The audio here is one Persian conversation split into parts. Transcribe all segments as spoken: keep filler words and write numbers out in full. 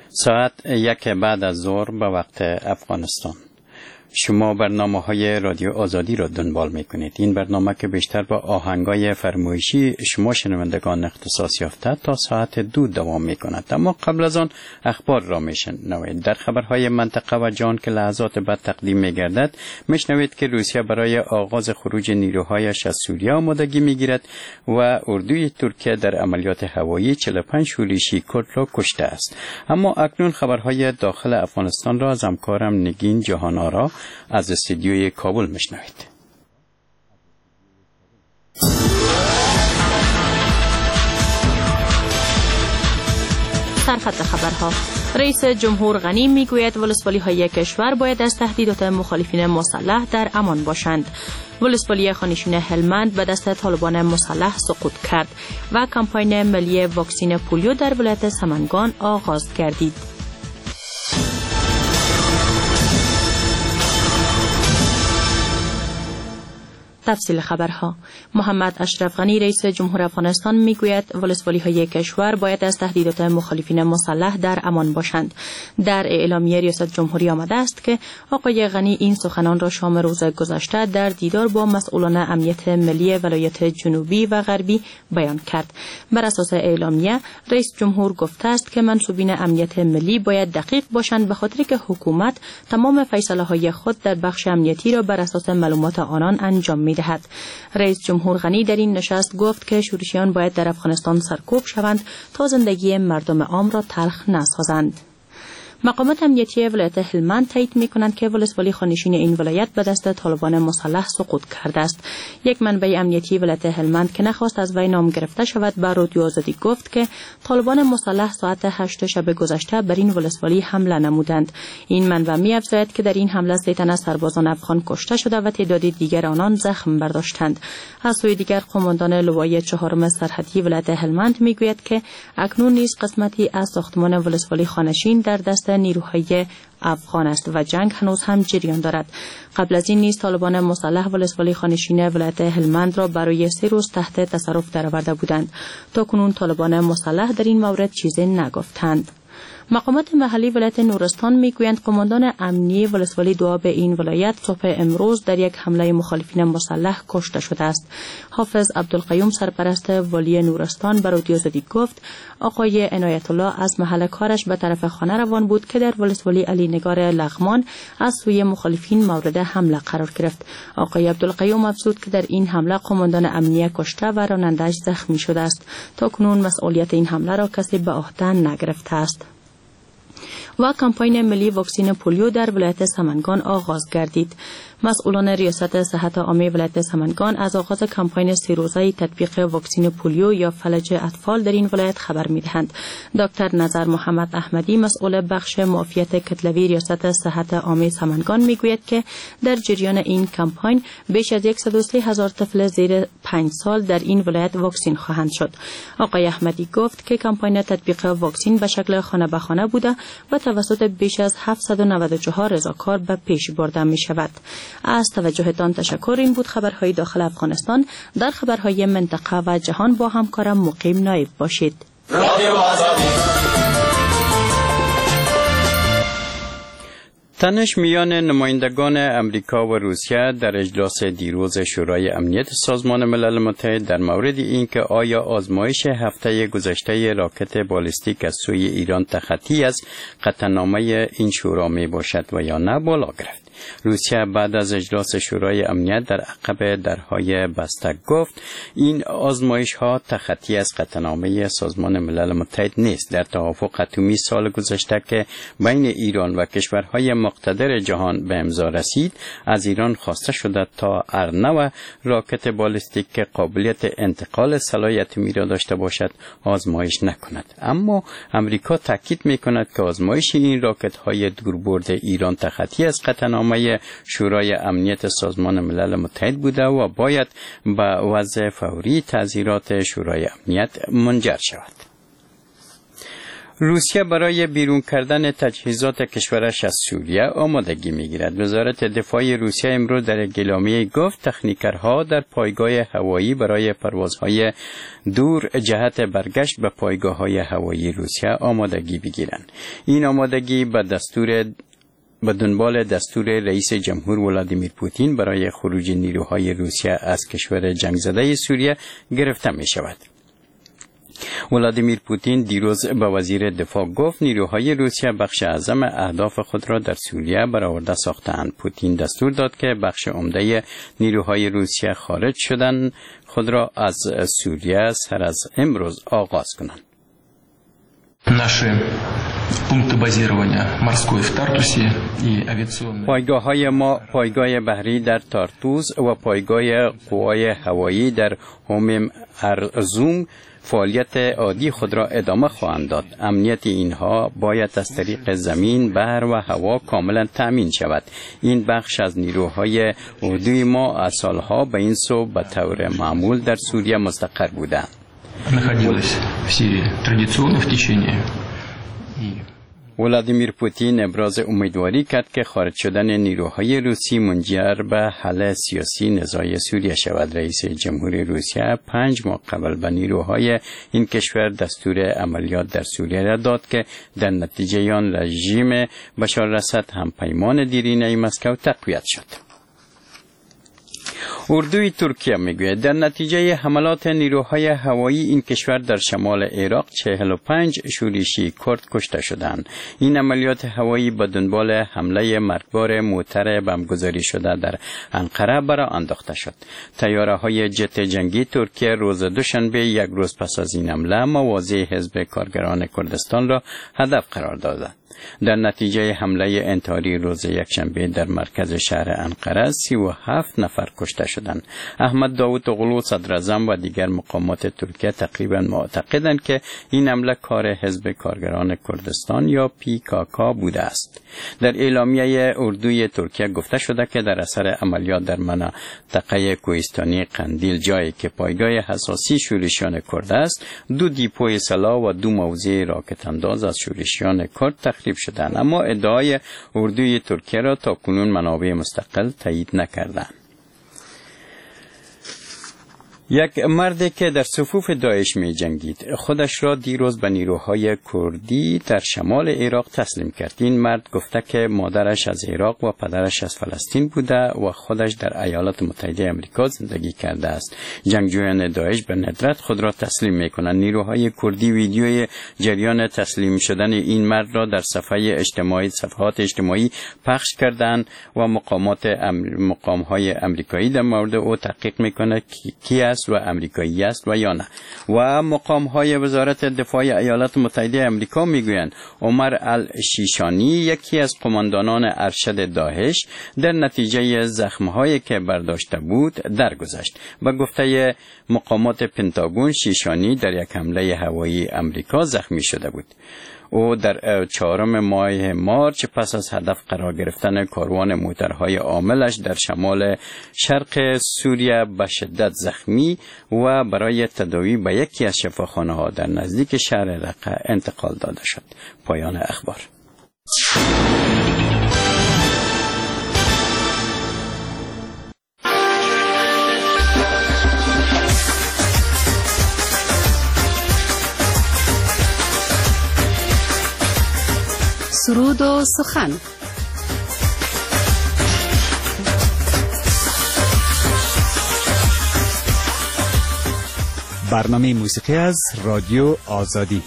ساعت یک بعد از ظهر به وقت افغانستان. شما برنامه های رادیو آزادی را دنبال می کنید. این برنامه که بیشتر با آهنگای فرمایشی شما شنوندگان اختصاص یافته تا ساعت دو دوام می کند. اما قبل از آن اخبار را می شنوید. در خبرهای منطقه و جهان که لحظات بعد تقدیم می گردد می شنوید که روسیه برای آغاز خروج نیروهایش از سوریه آمادگی می گیرد و اردوی ترکیه در عملیات هوایی چهل و پنج شورشی کرد را کشته است. اما اکنون خبرهای داخل افغانستان را از همکارم نگین جهان‌آرا از استودیوی کابل میشنوید. سرخط خبرها. رئیس جمهور غنی میگوید ولسوالی های کشور باید از تهدیدات مخالفین مسلح در امان باشند. ولسوالی خانشین هلمند به دست طالبان مسلح سقوط کرد و کمپاین ملی واکسین پولیو در ولایت سمنگان آغاز گردید. تفصیل خبرها. محمد اشرف غنی رئیس جمهور افغانستان میگوید ولسوالی های کشور باید از تهدیدات مخالفین مسلح در امان باشند. در اعلامیه ریاست جمهوری آمده است که آقای غنی این سخنان را شام روز گذشته در دیدار با مسئولان امنیت ملی ولایت جنوبی و غربی بیان کرد. بر اساس اعلامیه رئیس جمهور گفته است که منصوبین امنیت ملی باید دقیق باشند به خاطر که حکومت تمام فیصله های خود در بخش امنیتی را بر اساس معلومات آنان انجام می دهد. رئیس جمهور غنی در این نشست گفت که شورشیان باید در افغانستان سرکوب شوند تا زندگی مردم عام را تلخ نسازند. مقامات امنیتی ولایت هلمند تایید می‌کنند که ولسوالی خانشین این ولایت به دست طالبان مسلح سقوط کرده است. یک منبع امنیتی ولایت هلمند که نخواست از وی نام گرفته شود به رادیو آزادی گفت که طالبان مسلح ساعت هشت شب گذشته بر این ولسوالی حمله نمودند. این منبع می‌افزاید که در این حمله سه تن از سربازان افغان کشته شده و تعداد دیگر آنان زخم برداشتند. از سوی دیگر قماندان لوای چهارم سرحدی ولایت هلمند می‌گوید که اکنون نیز قسمتی از ساختمان ولسوالی خانشین در دست نیروهای افغان است و جنگ هنوز هم جریان دارد. قبل از این نیز طالبان مسلح ولسوالی خانشین ولایت هلمند را برای سه روز تحت تصرف درآورده بودند. تا کنون طالبان مسلح در این مورد چیزی نگفتند. مقامات محلی ولایت نورستان میگویند قماندان امنیتی ولسوالی دوآب این ولایت صبح امروز در یک حمله مخالفین مسلح کشته شده است. حافظ عبدالقیوم سرپرست والی نورستان به رادیو آزادی گفت آقای عنایت الله از محل کارش به طرف خانه روان بود که در ولسوالی علی نگار لغمان از سوی مخالفین مورد حمله قرار گرفت. آقای عبدالقیوم افزود که در این حمله قماندان امنیتی کشته و راننده‌اش زخمی شده است. تا کنون مسئولیت این حمله را کسی به عهده نگرفته است. و کمپاین ملی واکسین پولیو در ولایت سمنگان آغاز گردید. مسئولان ریاست صحت عامه ولایت سمنگان از آغاز کمپاین سه روزه تطبیق واکسین پولیو یا فلج اطفال در این ولایت خبر می‌دهند. دکتر نظر محمد احمدی مسئول بخش معافیت کتلوی ریاست صحت عامه سمنگان میگوید که در جریان این کمپاین بیش از صد و سه هزار طفل زیر پنج سال در این ولایت واکسین خواهند شد. آقای احمدی گفت که کمپاین تطبیق واکسین به شکل خانه به خانه بوده و توسط بیش از هفتصد و نود و چهار رضاکار به پیش برده می شود. از توجهتان تشکر. این بود خبرهای داخل افغانستان. در خبرهای منطقه و جهان با همکارم مقیم نایب باشید. تنش میان نمایندگان امریکا و روسیه در اجلاس دیروز شورای امنیت سازمان ملل متحد در مورد اینکه آیا آزمایش هفته گذشته راکت بالستیک از سوی ایران تخطی از قطعنامه این شورا می باشد و یا نه بالا گرفت. روسیه بعد از اجلاس شورای امنیت در عقب درهای بسته گفت این آزمایش ها تخطی از قطعنامه سازمان ملل متحد نیست. در توافق اتمی سال گذشته که بین ایران و کشورهای مقتدر جهان به امضا رسید، از ایران خواسته شده تا ارنو راکت بالستیک که قابلیت انتقال سلاح اتمی را داشته باشد آزمایش نکند. اما امریکا تاکید میکند که آزمایش این راکت های دوربرد ایران تخطی از قطعنامه شورای امنیت سازمان ملل متحد بوده و باید به وضع فوری تعزیرات شورای امنیت منجر شود. روسیه برای بیرون کردن تجهیزات کشورش از سوریه آمادگی می‌گیرد. وزارت دفاع روسیه امروز در اعلامیه گفت تکنیکرها در پایگاه هوایی برای پروازهای دور جهت برگشت به پایگاه‌های هوایی روسیه آمادگی بگیرند. این آمادگی به دستور به دنبال دستور رئیس جمهور ولادیمیر پوتین برای خروج نیروهای روسیه از کشور جنگ زده سوریه گرفته می شود. ولادیمیر پوتین دیروز به وزیر دفاع گفت نیروهای روسیه بخش اعظم اهداف خود را در سوریه برآورده ساختند. پوتین دستور داد که بخش عمده نیروهای روسیه خارج شدن خود را از سوریه سر از امروز آغاز کنند. پایگاه های ما پایگاه بحری در تارتوز و پایگاه قوای هوایی در هومم ارزوم فعالیت عادی خود را ادامه خواهند داد. امنیت اینها باید از طریق زمین، بحر و هوا کاملا تأمین شود. این بخش از نیروهای اردوی ما از سالها به این سو به طور معمول در سوریه مستقر بودند. ولادیمیر پوتین ابراز امیدواری کرد که خارج شدن نیروهای روسی منجر به حل سیاسی نزاع سوریه شود. رئیس جمهور روسیه پنج ماه قبل به نیروهای این کشور دستور عملیات در سوریه را داد که در نتیجه آن رژیم بشار الاسد هم پیمان دیرینه مسکو تقویت شد. اردوی ترکیه میگوید در نتیجه حملات نیروهای هوایی این کشور در شمال عراق چهل و پنج شورشی کرد کشته شدند. این عملیات هوایی به دنبال حمله مرگبار موتر بمبگذاری شده در انقره برآ انداخته شد. طیاره‌های جت جنگی ترکیه روز دوشنبه یک روز پس از این حمله مواضع حزب کارگران کردستان را هدف قرار دادند. در نتیجه حمله انتحاری روز یکشنبه در مرکز شهر انقره سی و هفت نفر کشته شدند. احمد داوود اغلو صدر اعظم و دیگر مقامات ترکیه تقریبا معتقدند که این حمله کار حزب کارگران کردستان یا پی کا کا بوده است. در اعلامیه اردوی ترکیه گفته شده که در اثر عملیات در منطقه کوهستانی قندیل جایی که پایگاه حساسی شورشیان کرد است، دو دیپوی سلاح و دو موضع راکت انداز از شورشیان کرد تخریب شدند، اما ادعای اردوی ترکیه را تا کنون منابع مستقل تایید نکردند. یک مردی که در صفوف داعش می جنگید خودش را دیروز به نیروهای کردی در شمال عراق تسلیم کرد. این مرد گفته که مادرش از عراق و پدرش از فلسطین بوده و خودش در ایالات متحده آمریکا زندگی کرده است. جنگجویان داعش به ندرت خود را تسلیم می کنند. نیروهای کردی ویدیوی جریان تسلیم شدن این مرد را در صفحه اجتماعی صفحات اجتماعی پخش کردند و مقامات مقامهای آمریکایی در مورد او تحقیق می کنند کی است و امریکایی است و یا نه. و مقام های وزارت دفاع ایالات متحده آمریکا میگویند عمر الشیشانی یکی از قماندانان ارشد داعش در نتیجه زخم هایی که برداشته بود درگذشت. به گفته مقامات پنتاگون شیشانی در یک حمله هوایی امریکا زخمی شده بود. او در چهارم ماه مارچ پس از هدف قرار گرفتن کاروان موترهای عاملش در شمال شرق سوریه به شدت زخمی و برای تداوی به یکی از شفاخانه‌ها در نزدیک شهر رقه انتقال داده شد. پایان اخبار. سرود و سخن. برنامه موسیقی از رادیو آزادی.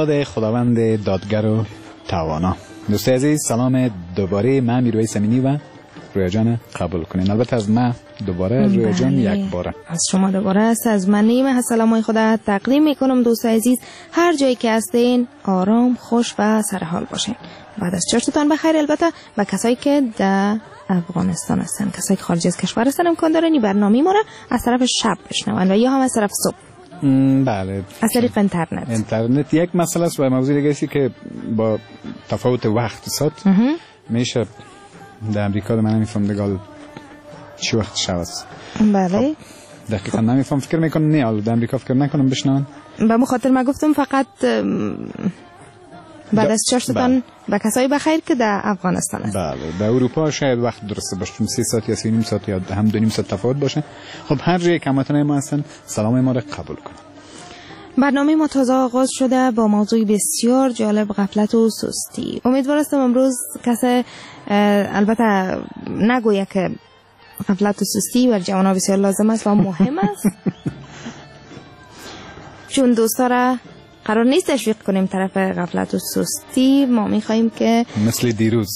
یاد خداوند دادگر و توانا. دوستای عزیز سلام دوباره، من میروی سمینی و رویا جان قبول کنین. البته از من دوباره، رویا جان یک باره. از شما دوباره است، از من نیمه. سلامای خدا تقدیم میکنم. دوستای عزیز هر جایی که هستین آرام، خوش و سرحال باشین. بعد از چرتتان بخیر. البته و کسایی که در افغانستان هستن، کسایی که خارج از کشور هستن، امکان داره این برنامه ما را از طرف شب بشنون و یا هم از طرف صبح. بله، از طریق اینترنت. اینترنت یک مسئله است و موضوع دیگه است که با تفاوت وقت ساعت میشه در امریکا من نمیفهم دگال چی وقت شب است. بله دقیقا نمیفهم، فکر میکنم نه حالا در امریکا فکر نکنم بشنون. به مخاطر ما گفتم فقط بعد از چرتتان به کسایی بخیر که در افغانستان است. بله، در اروپا شاید وقت درسته باشه، چون سه ساعت یا سه نیم ساعت یا هم دو نیم ساعت تفاوت باشه. خب هر جایی که هموطنان ما هستن سلام ما را قبول کنید. برنامه ما تازه آغاز شده با موضوع بسیار جالب، غفلت و سستی. امیدوار هستم امروز کسی البته نگوید که غفلت و سستی بر جوانان بسیار لازم است و مهم است. چون دوستا را قرار نیست تشویق کنیم طرف غفلت و سستی، ما میخواییم که مثل دیروز.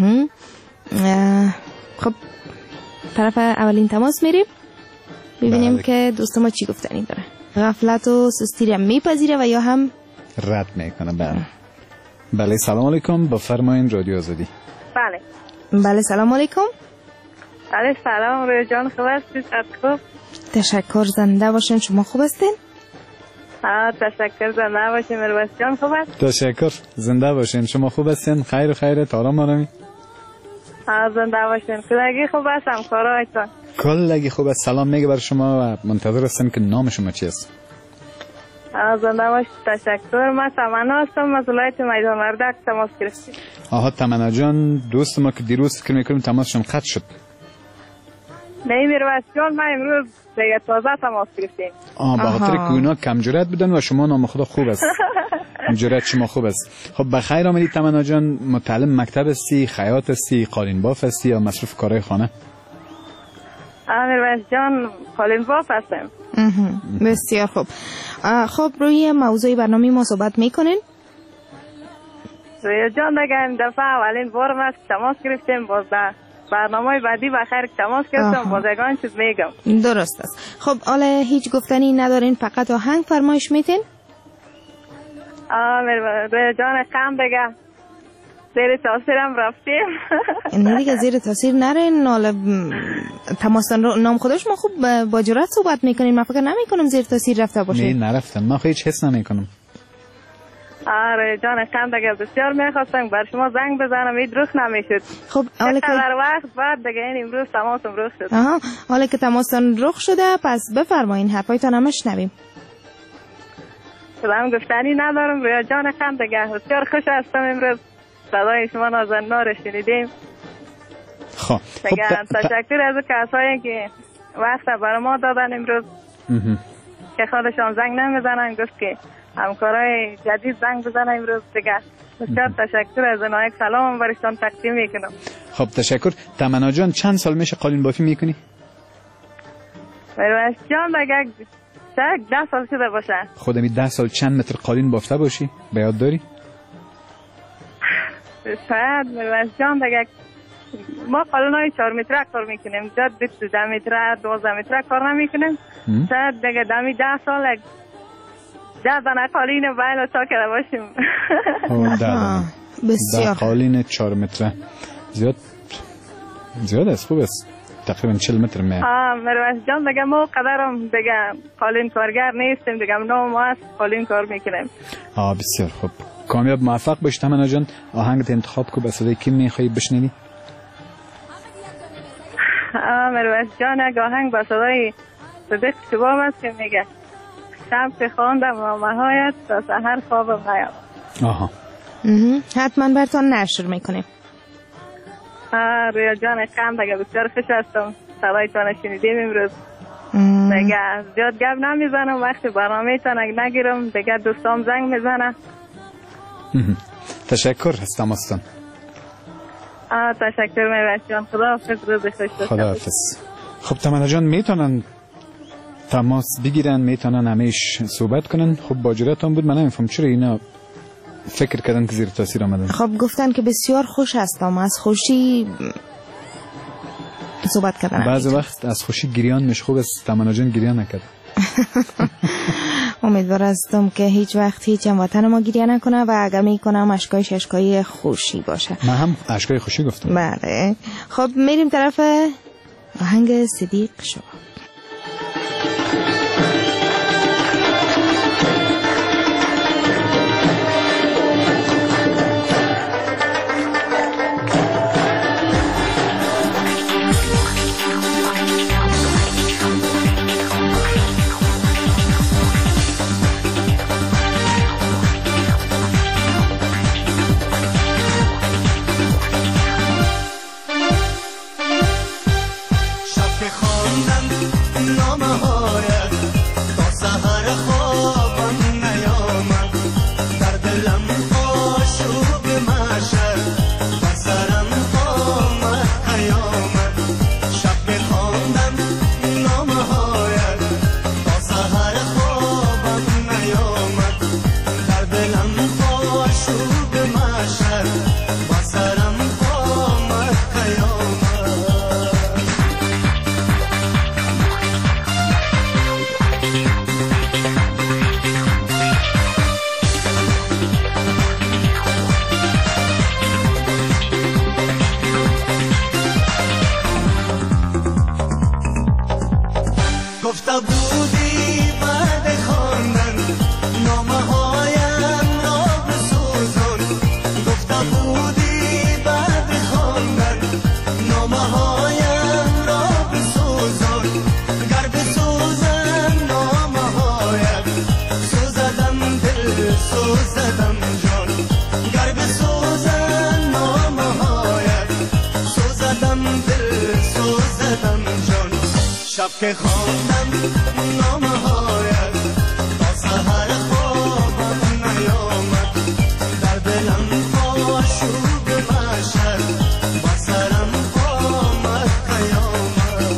خب طرف اولین تماس میریم ببینیم که دوست ما چی گفتنی داره. غفلت و سستی را میپذیره و یا هم رد میکنه. بله بله. سلام علیکم، بفرمایین رادیو آزادی. بله بله سلام علیکم. بله سلام رویا جان، خوب هستید؟ خوب، تشکر. زنده باشین. شما خوب هستین؟ ها تشکر. زنده باشین مروت جان. خوب است؟ تشکر. زنده باشین. شما خوب هستین؟ خیر و خیرت، آرام آرامی؟ ها زنده باشین. کلگی خوب است؟ همکارایتان کلگی خوب است. سلام میگه بر شما و منتظر هستم که نام شما چی است. ها زنده باشید. تشکر. من تمنا هستم از ولایت میدان وردک تماس گرفتیم. آها تمنا جان، دوست ما که دیروز فکر میکنیم تماسشون قطع شد. نه مروت جان، ما امروز دیگه تازه تماس گرفتیم. آه به خاطر که اونا کم جرأت بودن و شما نام خدا خوب است. جرأت شما خوب است. خب بخیر آمدید تمنا جان. متعلم مکتب هستی، خیاط هستی، قالین باف هستی یا مصروف کارهای خانه؟ مروت جان قالین باف هستم. بسیار خوب. خب روی موضوع برنامه ما صحبت میکنین؟ روی جان دیگه این دفعه اولین بار ما تماس گرفتیم، باز برنامه بعدی بخیر تماس گرفتم، بازگان چیز میگم. درست است. خب حالا هیچ گفتنی ندارین، فقط آهنگ فرمایش میتین؟ آه روی جان کم دیگه زیر تاثیرم رفتیم. نه دیگه زیر تاثیر نرین. حالا تماسن نام خودش ما خوب با جرأت صحبت میکنین، من فکر نمی کنم زیر تاثیر رفته باشه. نه نرفتم، من هیچ حس نمی کنم. آره جان خم دیگه بسیار میخواستم بر شما زنگ بزنم، این درست نمیشد. خب حالا که در وقت بعد دیگه این امروز تماسم رخ شد. آها حالا که تماسن رخ شده پس بفرمایین، حرفایتان هم شنویم. سلام گفتنی ندارم رویا جان خم دیگه، بسیار خوش هستم امروز صدای شما نازننا رو شنیدیم. خب دیگه تشکر از کسایی که وقت برای ما دادن امروز که خودشان زنگ نمیزنن، گفت که همکارای جدید زنگ بزنن امروز دیگه. بسیار تشکر از اونها، یک سلام برشتان تقدیم میکنم. خب تشکر. تمنا جان چند سال میشه قالین بافی میکنی؟ مروت جان دیگه شاید ده سال شده باشه. خودمی ده سال چند متر قالین بافته باشی؟ به یاد داری؟ شاید مروت جان دیگه ما قالینای چهار متره کار میکنیم، جد بیست ده متره دوازده متره کار نمیکنیم. شاید دیگه دمی ده سال ده دانه قالین بیل تا کرده باشیم. بسیار قالین چهار متره زیاد زیاد است. خوب است. تقریبا چهل متر میاد. آه مروت جان دیگه ما قدرم دیگه قالین کارگر نیستیم دیگه، نام ما است قالین کار میکنیم. آه بسیار خوب. کامیاب موفق باش تمنا جان. آهنگت انتخاب کو، به صدای کی میخوای بشنوی؟ آه مروت جان یک آهنگ با صدای صدق شباب است که میگه شب که خواندم نامه‌هایت تا سحر خوابم نیامد. آها حتما برتان نشر میکنیم. آه رویا جان خم دیگه بسیار خوش هستم صدایتان شنیدیم امروز. دیگه زیاد گپ نمیزنم، وقتی برنامه تان نگیرم دیگه دوستام زنگ میزنن. تشکر از تماستان. آه تشکر مروت جان. خداحافظ، روز خوش داشته. خداحافظ. خب تمنا جان میتونن تماس بگیرن، میتونن همیش صحبت کنن. خب با جرأتون بود، من نمیفهم چرا اینا فکر کردن که زیر تاثیر آمدن. خب گفتن که بسیار خوش هستم، از خوشی صحبت کردن. بعضی وقت از خوشی گریان میشه، خوب است تمنا جان گریان نکرد. امیدوار هستم که هیچ وقت هیچ هموطن ما گریه نکنه و اگر میکنم اشکایش اشکای خوشی باشه. من هم اشکای خوشی گفتم. بله. خب میریم طرف آهنگ صدیق شباب. شب که خواندم نامه هایت تا سحر خوابم نیامد، در دلم آشوب محشر با سرم آمد قیامت.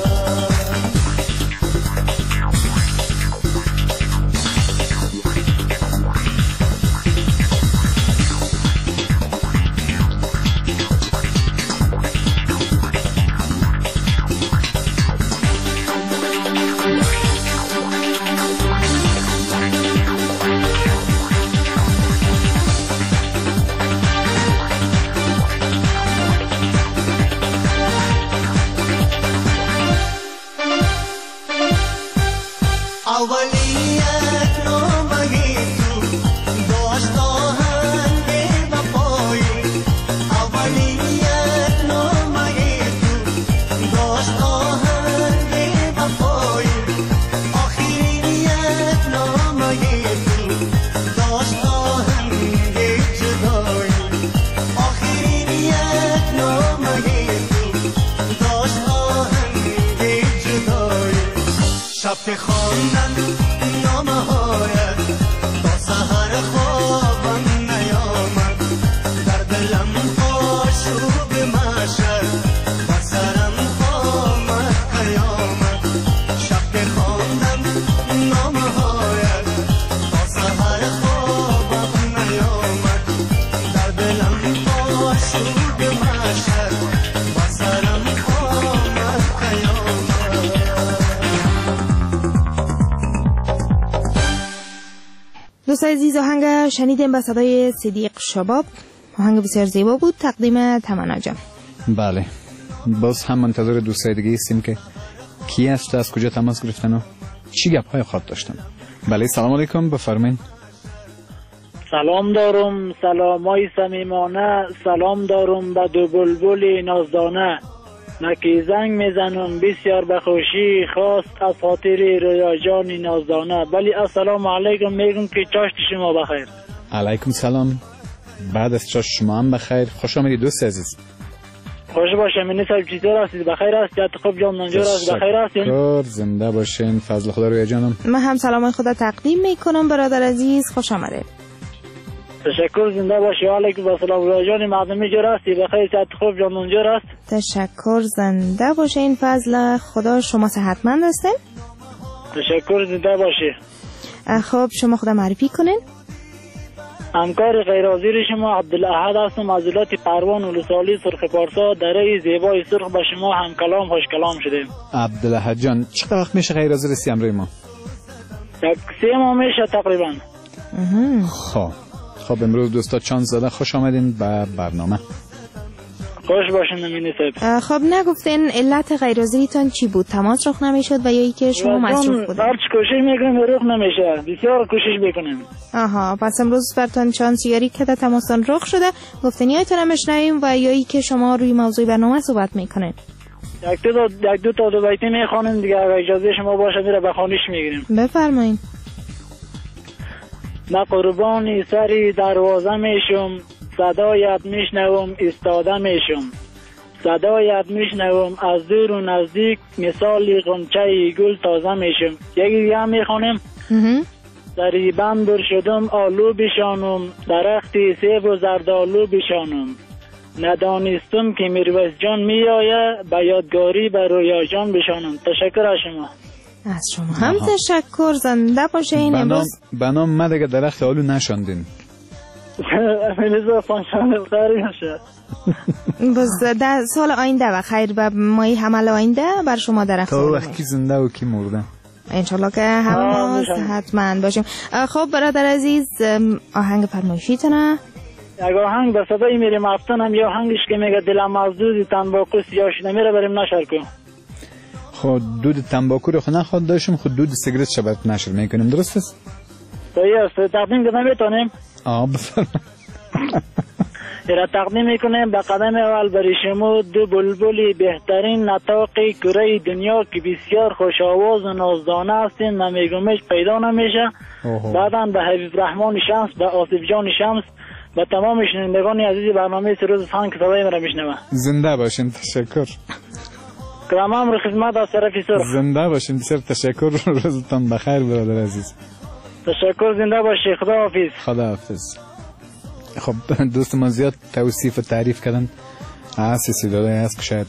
اولیت نامگی تو داشت آهنگ وفایی، اولیت نامگی تو داشت آهنگ وفایی، آخریت نامگی تو داشت آهنگ جدایی، آخریت نامگی تو داشت آهنگ جدایی. شب که خواندن نامه هایت تا سحر خوابم نیامد، در دلم آشوب محشر با سرم آمد قیامت. شب که خواندن نامه هایت تا سحر خوابم نیامد، در دلم آشوب محشر با سرم آمد قیامت. دوستان عزیز، آهنگ شنیدیم به صدای صدیق شباب. آهنگ بسیار زیبا بود، تقدیم تمنا جان. بله، باز هم منتظر دوستای دیگه هستیم که کی است، از کجا تماس گرفتن و چی گپ های خواب داشتن. بله، سلام علیکم، بفرمایید. سلام دارم، سلامای صمیمانه، سلام دارم به دو بلبل نازدانه، نکی زنگ میزنم بسیار بخوشی، خواست از خاطر رویا جان نازدانه. ولی السلام علیکم میگم که چاشت شما بخیر. علیکم سلام، بعد از چاشت شما هم بخیر. خوش آمدید دوست عزیز. خوش باشه. من صاحب چطور هستید؟ بخیر است؟ جات خوب جان نانجور است؟ بخیر هستین؟ شکر، زنده باشین. فضل خدا رویا جانم. من هم سلام خدا تقدیم میکنم برادر عزیز، خوش آمدید. تشکر، زنده باشی. علیکم السلام رویا جان، معظمی جور هستی؟ بخیر، جات خوب جان نانجور است؟ تشکر، زنده باشین. فضل خدا، شما صحتمند هستین؟ تشکر، زنده باشی. خب شما خدا معرفی کنین. همکار غیرحاضر شما عبدالاحد هستم از ولایت پروان ولسوالی سرخ پارسا. دره زیبای سرخ به شما هم کلام خوش کلام شدیم. عبدالاحد جان چقدر وقت میشه غیرحاضر هستی همراه ما؟ یک سه ماه میشه تقریبا. خب خب امروز دوستا چانس زده، خوش آمدین به برنامه. خوش باشین امینی صاحب. خب نگفتین علت غیرحاضریتان چی بود؟ تماس رخ نمیشد و یا ای که شما مصروف بودین؟ هرچی کوشش میکنیم رخ نمیشه، بسیار کوشش میکنیم. آها، پس امروز برتان چانس یاری که تماسان رخ شده، گفتین یایتان میشنویم و یا ای که شما روی موضوع برنامه صحبت میکنین. یک دو تا یک دو تا دو بیتی میخوانیم دیگه، اگه اجازه شما باشه میره به خوانش میگیریم. بفرمایید. نه قربانی سری دروازه میشم، صدایت میشنوم ایستاده میشم، صدایت میشنوم از دور و نزدیک، مثال غنچه گل تازه میشم. یکی دیگه هم میخوانیم. دری بندر شدم آلو بشانم، درختی سیب و زردالو بشانم، ندانستم که میرویس جان میآیه، به یادگاری به رویا جان بشانم. تشکر از شما. از شما هم تشکر. زنده باشین. امروز بنام ما دیگه درخت آلو نشاندین. امیلیزا فانشان خیلی نشه. بس در سال آینده و خیر به مای حمل آینده بر شما درخت تا وقتی زنده و کی مرده انشالله که همه صحتمند باشیم. خب برادر عزیز آهنگ فرمایشیتونه؟ یک آهنگ به صدای میریم افتن هم یا آهنگش که میگه دلم از دود تنباکو سیاه شده میره بریم نشر کن. خود دود تنباکو رو خود نخواد داشتم، خود دود سیگرت شبت نشر میکنیم، درست است؟ صحیح است. تقدیم کنم میتونیم؟ آه بفرمایید. را تقدیم میکنیم به قدم اول برای شما دو بلبلی بهترین نطاق کره دنیا که بسیار خوش آواز و نازدانه هستین، نمیگمش پیدا نمیشه. بعداً به حبیب رحمان شمس، به آصف جان شمس، به تمام شنوندگان عزیز برنامه سروز خان که صدای مرا میشنوه. زنده باشین. تشکر. تمام رو خدمت از طرف سرخ. زنده باشین. بسیار تشکر. روزتان بخیر برادر عزیز. تشکر. زنده باشی. خدا حافظ. خدا حافظ. خب دوست ما زیاد توصیف و تعریف کردن، هستی صدای هست که شاید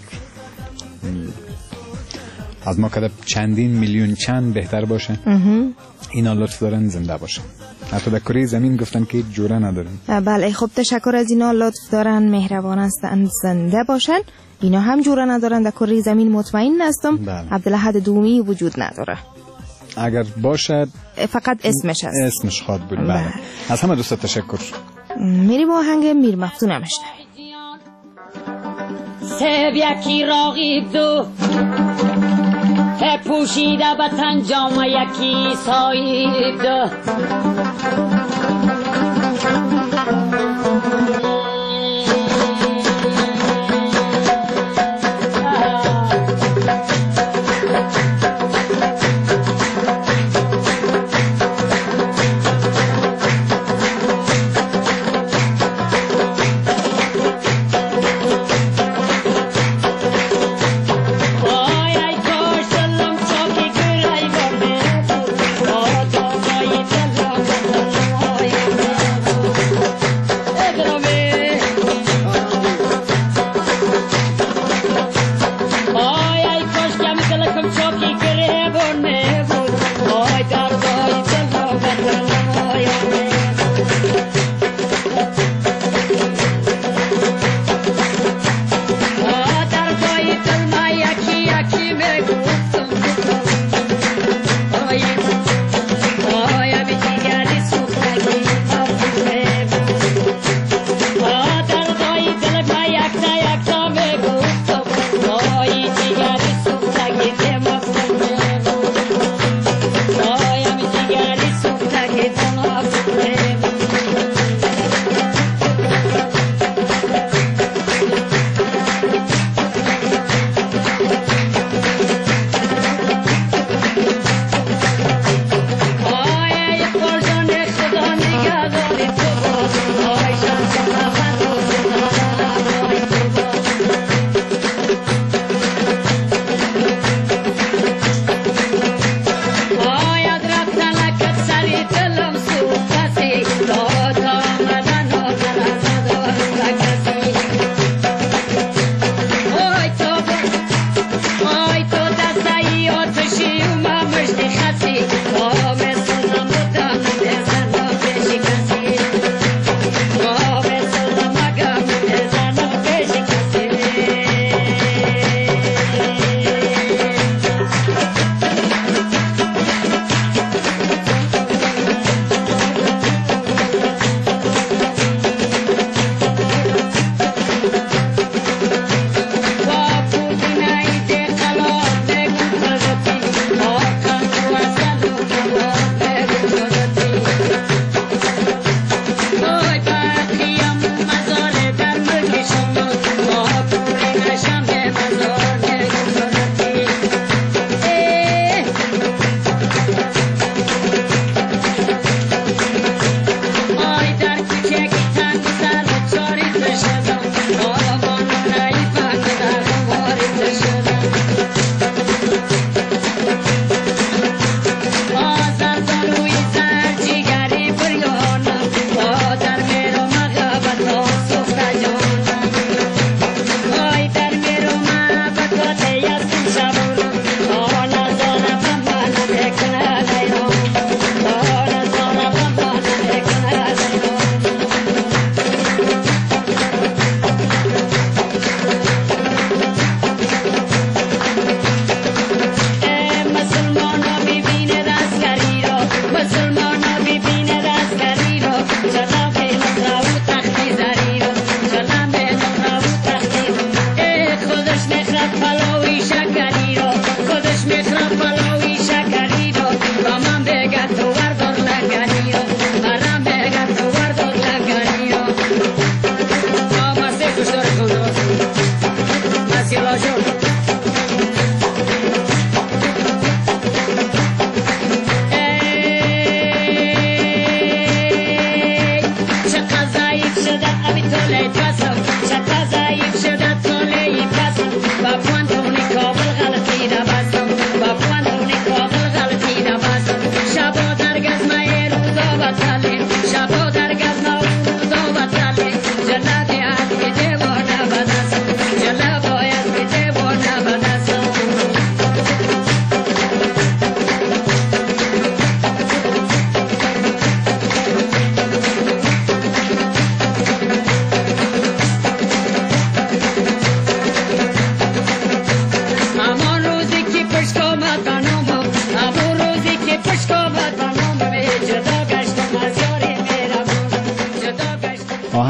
از ما کده چندین میلیون چند بهتر باشه. اینا لطف دارن زنده باشه. حتی در کره زمین گفتن که هیچ جوره ندارن. بله خب تشکر از اینا لطف دارن، مهربان هستن، زنده باشن. اینا هم جوره ندارن، در کره زمین مطمئن هستم. عبدالاحد دومی وجود نداره. اگر باشد فقط اسمش هست. اسمش خواد بود. بله. از همه دوستا تشکر. میریم آهنگ میر مفتون هم اشنویم. سب یکی راقیب دو پوشیده به تن جامه یکی سایب دو Pero me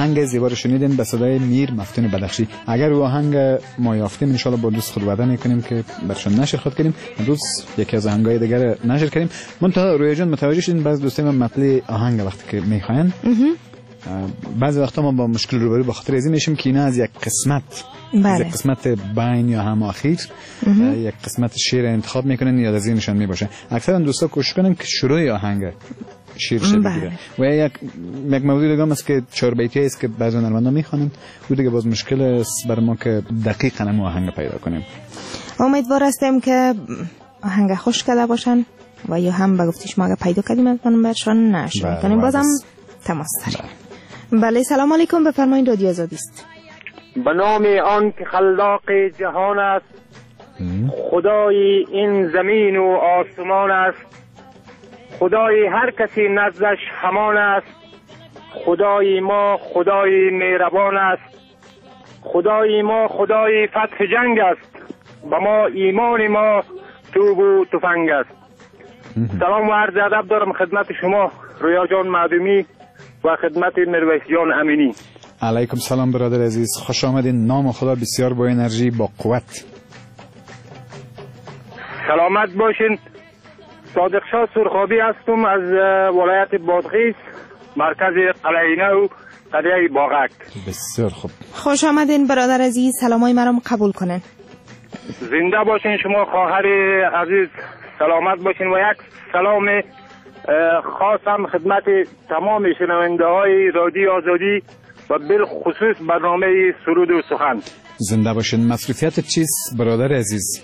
آهنگ زیبا رو شنیدین به صدای میر مفتون بدخشی. اگر او آهنگ ما یافتیم ان شاءالله با دوست خود وعده میکنیم که برشون نشر خود کنیم، امروز یکی از آهنگای دیگر نشر کنیم. منتها رویا جان متوجه شدین بعضی دوستان مطلع آهنگ وقتی که میخواین بعضی وقتا ما با مشکل روبرو به خاطر از این میشیم که اینا از یک قسمت بله. از یک قسمت بین یا هم اخیر یک قسمت شعر انتخاب میکنن یا از اینشان میباشه. اکثرا دوستا کوشش کنن که شروع آهنگ شعر شه بگیره و یک یک موضوع دیگه است که چهار بیتی است که بعضی هنرمندا میخوانن و دیگه باز مشکل است برای ما که دقیقاً هم آهنگ پیدا کنیم. امیدوار هستیم که آهنگ خوش کلا باشن و یا هم به گفتی شما اگه پیدا کردیم از من برشان نشون کنیم بازم تماس داریم. بله سلام علیکم، بفرمایید رادیو آزادی است. به نام آن که خلاق جهان است، خدای این زمین و آسمان است، خدای هر کسی نزدش همان است، خدای ما خدای مهربان است، خدای ما خدای فتح جنگ است، با ما ایمان ما توپ و تفنگ است. سلام و عرض ادب دارم خدمت شما رویا جان معدومی و خدمت مرویس جان امینی. علیکم سلام برادر عزیز، خوش آمدین. نام خدا بسیار با انرژی با قوت. سلامت باشین. صادق شاه سرخابی هستم از ولایت بادغیس، مرکز قلعینه و قریه باغک. بسیار خوب، خوش آمدین برادر عزیز، سلامای مرا قبول کنین. زنده باشین شما خواهر عزیز، سلامت باشین و یک سلام خاصم خدمت تمام شنونده های رادیو آزادی و بالخصوص برنامه سرود و سخن. زنده باشین. مصروفیت چیست برادر عزیز؟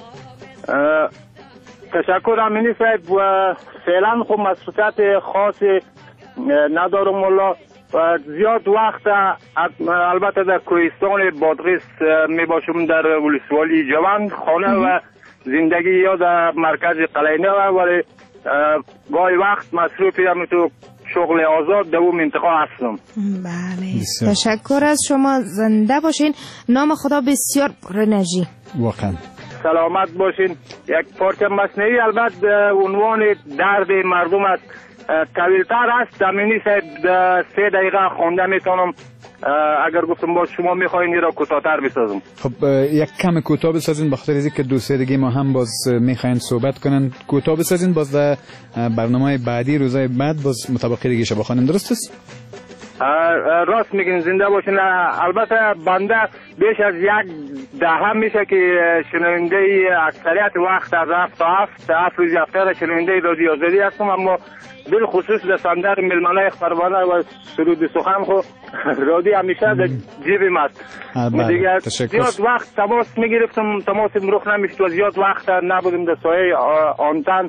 تشکر امینی صاحب و فعلا خب مصروفیت خاص ندارم والله و زیاد وقت البته در کوهستان بادغیس می باشم در ولسوالی جوند خانه و زندگی یا در مرکز قلعینه ولی گاهی وقت مصروفی هم تو شغل آزاد در اون منطقه هستم. بله تشکر از شما، زنده باشین. نام خدا بسیار انرژی. واقعا سلامت باشین. یک پارچه مصنوعی البته عنوان درد مردم است، طویل‌تر است امینی صاحب، سه دقیقه خوانده میتونم، اگر گفتم باز شما میخواین این را کوتاه‌تر بسازم. خب یک کم کوتاه بسازین بخاطر از اینکه دوست دیگه ما هم باز میخواین صحبت کنن. کوتاه بسازین باز در برنامه بعدی روزای بعد باز مطابق دیگه شب خانم، درست است؟ راست میگین، زنده باشین. البته بنده بیش از یک دهه میشه که شنونده اکثریت وقت از هفت تا هفت هفت روز هفته را شنونده رادیو آزادی هستم، اما بالخصوص در صندوق ملمنای خبربانه و سرود سخن خو رادیو همیشه در جیبم است. دیگه زیاد وقت تماس میگرفتم، تماس رخ نمیشد و زیاد وقت نبودم در سایه آنتن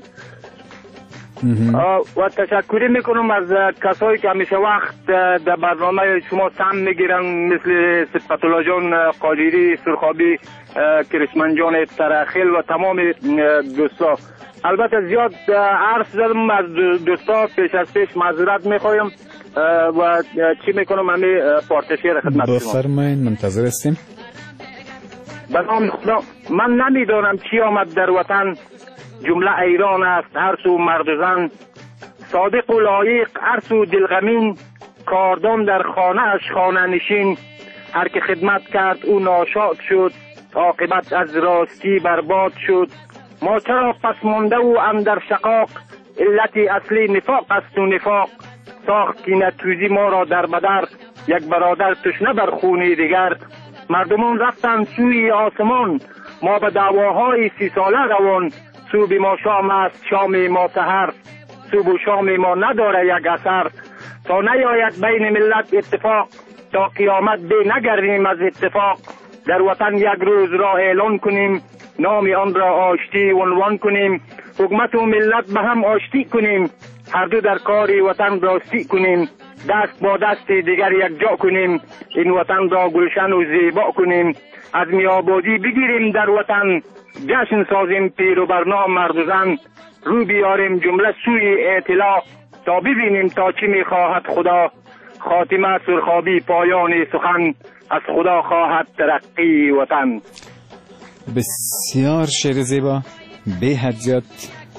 و تشکری میکنم از کسایی که همیشه وقت در برنامه شما سم میگیرن، مثل صفتالله جان قادری، سرخابی، کرشمن جان ترخیل و تمام دوستا. البته زیاد عرض زدم از دوستا، پیش از پیش معذرت میخوایم و چی میکنم همه پارتشیر خدمت شما. بفرمایید، منتظر هستیم. بنام خدا، من نمیدانم چی آمد در وطن، جمله ایران است هر سو مرد و زن، صادق و لایق هر سو دلغمین، کاردان در خانه اش خانه نشین، هر که خدمت کرد او ناشاد شد، عاقبت از راستی برباد شد. ما چرا پس مانده و اندر شقاق، علت اصلی نفاق است و نفاق، ساخت کینه توزی ما را در بدر، یک برادر تشنه بر خونی دیگر. مردمان رفتند سوی آسمان، ما به دعواهای سی ساله روان، صبح ما شام است شام ما سحر، صبح و شام ما نداره یک اثر. تا نیاید بین ملت اتفاق، تا قیامت بی نگردیم از اتفاق. در وطن یک روز را اعلان کنیم، نام آن را آشتی عنوان کنیم. حکومت و ملت به هم آشتی کنیم، هر دو در کاری وطن راستی کنیم. دست با دست دیگر یک جا کنیم، این وطن را گلشن و زیبا کنیم. از میابادی بگیریم در وطن، جشن سازیم پیر و برنا مرد و زن. رو بیاریم جمله سوی اطلاع، تا ببینیم تا چی میخواهد خدا. خاتمه سرخابی پایان سخن، از خدا خواهد ترقی وطن. بسیار شعر زیبا، به حد زیاد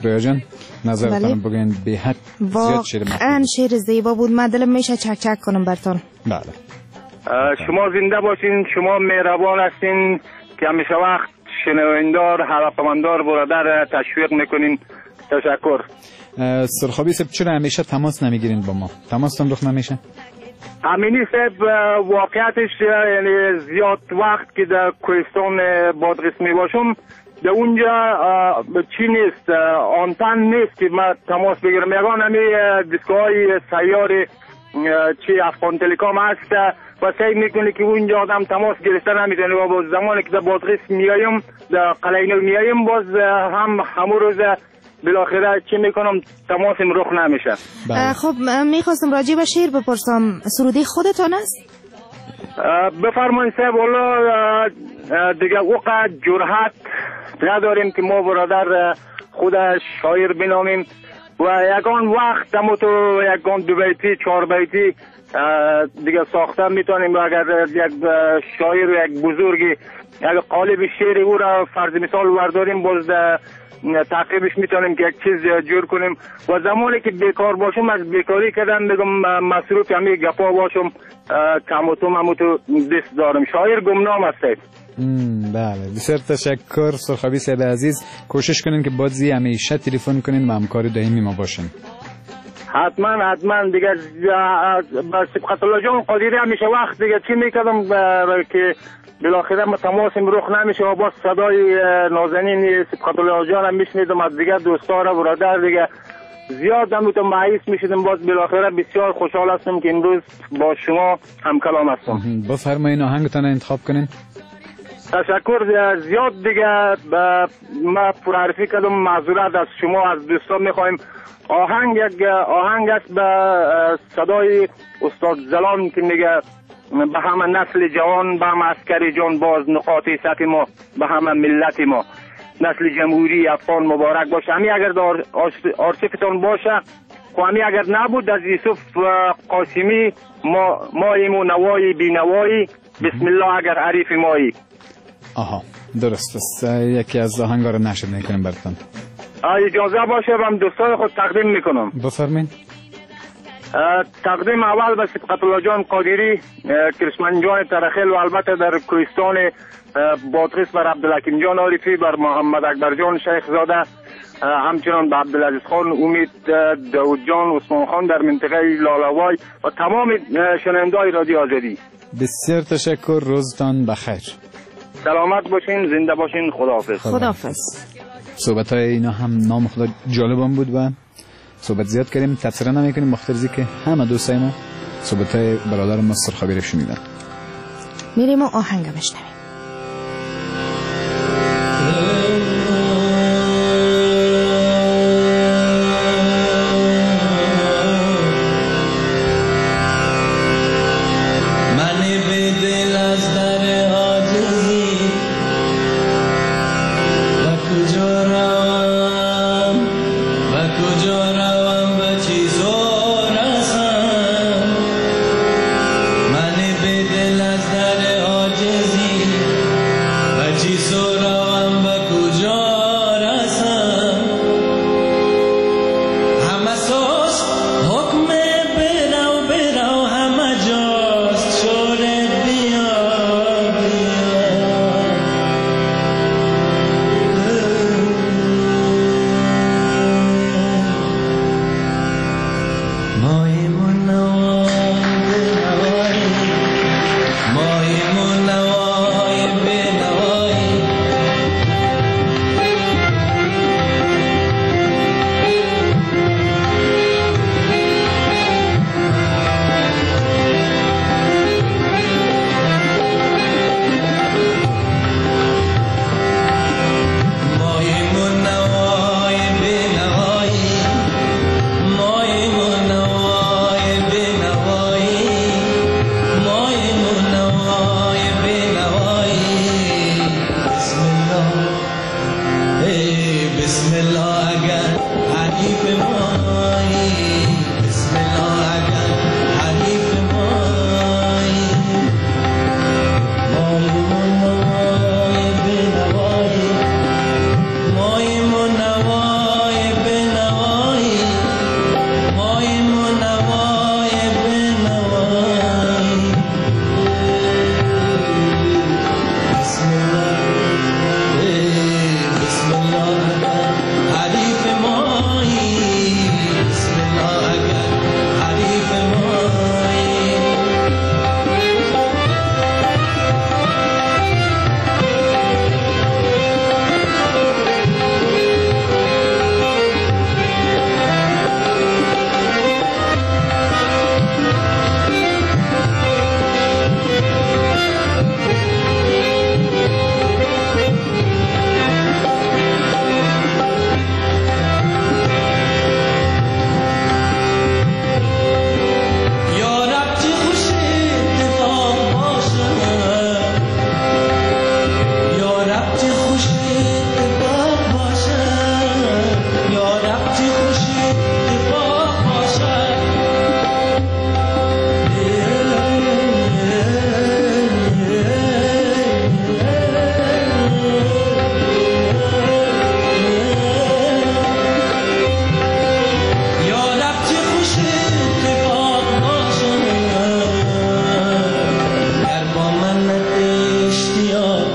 رویا جان نظرتان بگین به حد زیاد شعر واقعا شعر زیبا بود. من دلم میشه چک چک کنم برتون. بله. شما زنده باشین، شما مهربان هستین که همیشه وقت شنوندار حلقه‌مندار برادر تشویق میکنین. تشکر. سرخابی صاحب چرا همیشه تماس نمیگیرین با ما؟ تماستان رخ نمیشه؟ امینی صاحب واقعیتش یعنی زیاد وقت که در کوهستان بادغیس می باشم در اونجا چی نیست، آنتن نیست که من تماس بگیرم. یگان همی دیسکوهای سیار چی افغان تلکام هست و سعی میکنه که اونجا آدم تماس گرفته نمیتونه. و باز زمانی که در بادغیس میایم در قلعه میایم باز هم همون روز بالاخره چی میکنم تماسم رخ نمیشه. خب میخواستم راجع به شعر بپرسم، سرودی خودتان است؟ بفرمایید صاحب. والا دیگه وقت جرأت نداریم که ما برادر خود شاعر بنامیم و یگان وقت همو تو یگان دو بیتی چهار بیتی دیگه ساخته میتونیم. و اگر یک شاعر و یک بزرگی اگر قالب شعر او را فرض مثال ورداریم باز تعقیبش میتونیم که یک چیز جور کنیم. و زمانی که بیکار باشم از بیکاری کردن بگم مصروف همه گپا باشم کم و توم همو تو دست دارم. شاعر گمنام است. بله بسیار تشکر سرخابی صاحب عزیز. کوشش کنین که بازی همیشه تلفن کنین و همکار دائمی ما باشین. حتما حتما دیگه سبقت الله جان قادری همیشه وقت دیگه چی میکردم که بالاخره ما تماسیم رخ نمیشه و باز صدای نازنین سبقت الله جان هم میشنیدم از دیگه دوستان برادر دیگه زیاد هم تو مایوس میشدم. باز بالاخره بسیار خوشحال هستم که امروز با شما هم کلام هستم. بفرمایین آهنگتان انتخاب کنین. تشکر. زیاد دیگه ما پرحرفی کردم، معذرت از شما از دوستان میخوایم. آهنگ یک آهنگ است به صدای استاد زلان که میگه به همه نسل جوان، به همه عسکر جان باز نقاط سطح ما، به همه ملت ما نسل جمهوری افغان مبارک باشه. همی اگر در آرشیفتان باشه و همی اگر نبود از یوسف قاسمی ما ماییم و نوایی بی نوایی بسم الله اگر عریف مایی. آها درست است. یکی از آهنگا رو نشر میکنیم براتون. اجازه باشه هم دوستای خود تقدیم میکنم. بفرمین. تقدیم اول به سبقت الله جان قادری، کرشمن جان ترخیل و البته در کوهستان بادغیس بر عبدالحکیم جان عارفی، بر محمد اکبر جان شیخ زاده، همچنان به عبدالعزیز خان، امید داود جان، عثمان خان در منطقه لالوای و تمام شنونده‌های رادیو آزادی. بسیار تشکر. روزتان بخیر. سلامت باشین، زنده باشین. خداحافظ. خداحافظ. صحبت های اینا هم نام خدا جالبم بود و صحبت زیاد کردیم، تفسیر نمیکنیم مختلزی که همه دوستای ما صحبت های برادر ما سرخابی رو شنیدن. میریم و آهنگ بشنویم. من به دل از در عاجزی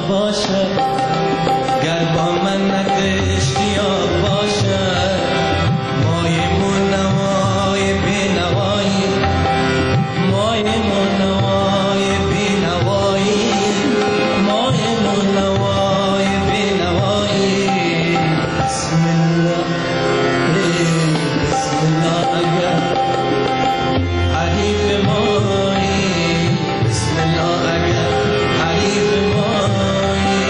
باشد گر با من نده اشتیاق باشد مایمون نوای بی نوایی مایمون نوای بی نوایی مایمون نوای بی نوایی بسم الله بسم الله اگر حریف مایی بسم الله اگر حریف مایی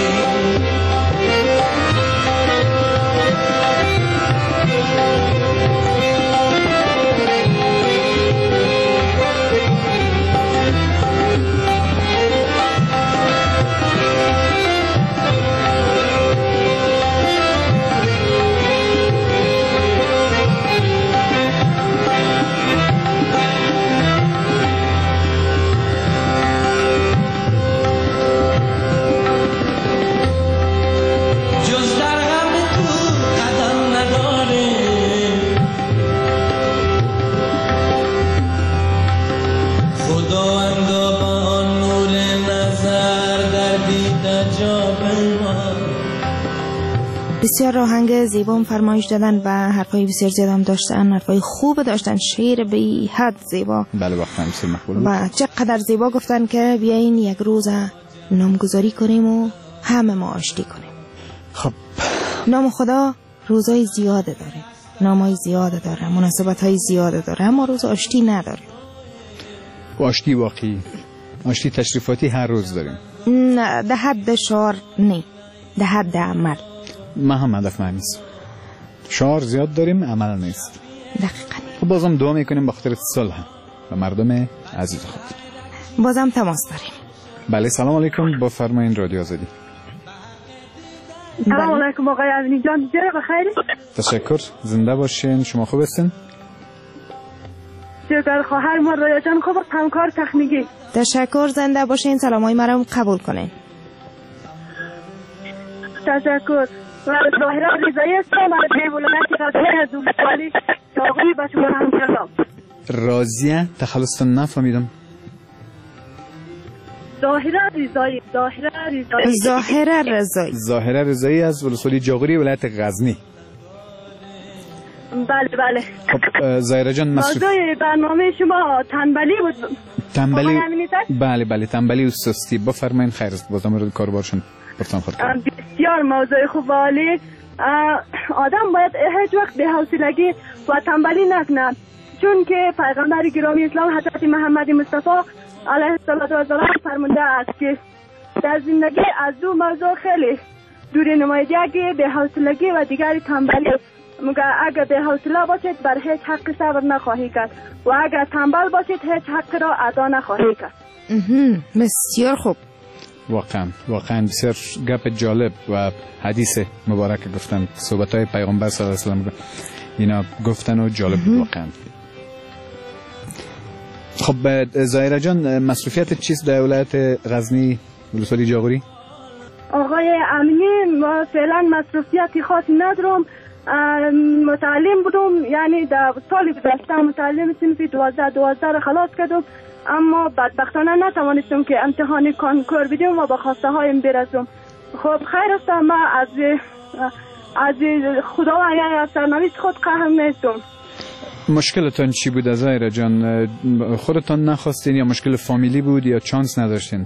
جز در غم تو قدم نداره خداوندا با آن نور نظر در دیده جا بمان. بسیار آهنگ زیبا فرمایش دادن و حرفای بسیار زیاد هم داشتن، حرفای خوب داشتن، شعر بی حد زیبا. بله واقعا بسیار مقبول و چقدر زیبا گفتن که بیاین یک روز نامگذاری کنیم و همه ما آشتی کنیم. خب نام خدا روزای زیاده داره، نامای زیاده داره، مناسبت های زیاده داره، اما روز آشتی نداره. آشتی واقعی، آشتی تشریفاتی هر روز داریم. نه ده حد شعار نه، ده حد عمل. ما هم هدف من نیست، شعار زیاد داریم عمل نیست. دقیقاً. خب بازم دعا میکنیم به خاطر صلح و مردم عزیز خود. بازم تماس داریم. بله سلام علیکم، با فرمایین رادیو آزادی. سلام علیکم آقای امینی جان، جای بخیر. تشکر، زنده باشین. شما خوب هستین؟ شکر. خواهر ما رویا جان خوب، همکار تکنیکی. تشکر، زنده باشین. سلامای مرا قبول کنین. تشکر. و ظاهرا رضایی هستم از ولایت غزنی از دوستالی جاغوری به شما هم سلام. راضیه تخلصتون نفهمیدم. ظاهرا رضایی، ظاهرا رضایی. ظاهرا رضایی. ظاهرا رضایی از ولسوالی جاغوری ولایت غزنی. بله بله. خب ظاهرا جان مصروف. موضوع برنامه شما تنبلی بود. تنبلی. بله بله تنبلی و سستی. بفرمایید. خیر است. بازم رو کاربارشون برتون خود کنم. بسیار موضوع خوب عالی. آدم باید هیچ وقت به حوصلگی و تنبلی نکنه، چون که پیغمبر گرامی اسلام حضرت محمد مصطفی علیه السلام فرموده است که در زندگی از دو موضوع خیلی دوری نماید، یکی به حوصلگی و دیگری تنبلی. مگه اگر به حوصله باشید بر هیچ حق صبر نخواهی کرد و اگر تنبل باشید هیچ حق را ادا نخواهی کرد. بسیار خوب. واقعا واقعا بسیار گپ جالب و حدیث مبارک گفتن، صحبت های پیغمبر صلی الله علیه و سلم اینا گفتن و جالب بود واقعا. خب ظاهرا جان مصروفیت چیست در ولایت غزنی ولسوالی جاغوری؟ آقای امینی ما فعلا مصروفیتی خاصی ندارم. متعلم بودم، یعنی در سال گذشته متعلم صنف دوازده دوازده را خلاص کردم، اما بدبختانه نتوانستم که امتحان کنکور بدم و به خواسته هایم برسم. خب خیر است، ما از از خدا و از سرنوشت خود قهر نیستم. مشکلتون چی بود ظاهرا جان؟ خودتون نخواستین یا مشکل فامیلی بود یا چانس نداشتین؟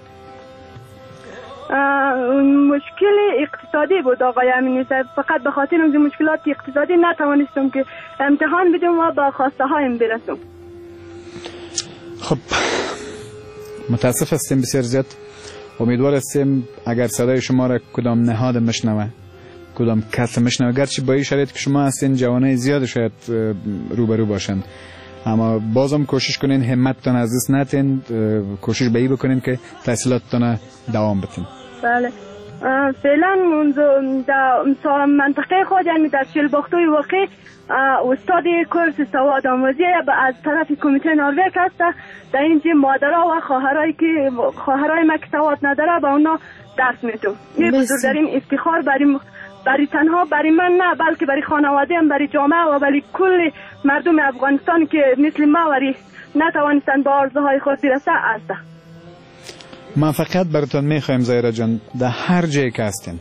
مشکل اقتصادی بود آقای امینی صاحب. فقط به خاطر اون مشکلات اقتصادی نتوانستم که امتحان بدم و به خواسته هایم برسم. خب متاسف هستیم بسیار زیاد. امیدوار هستیم اگر صدای شما را کدام نهاد مشنوه، کدام کس مشنوه، گرچه با این شرایط که شما هستین جوانای زیاد شاید روبرو باشند، اما بازم کوشش کنین همتتون از دست ندین، کوشش به این بکنین که تحصیلاتتون دوام بدین. بله فعلا منذ در منطقه خود، یعنی در شلباختوی واقع استاد کورس سواد آموزی از طرف کمیته نروژ هست. در اینجا مادرها و خواهرایی که خواهرای ما که سواد نداره به اونا درس میدم. این بزرگترین افتخار برای برای تنها برای من نه، بلکه برای خانواده هم، برای جامعه و برای کل مردم افغانستان که مثل ما وری نتوانستن به آرزوهای خود برسه است. موفقیت براتون میخوایم زهره جان در هر جایی که هستین.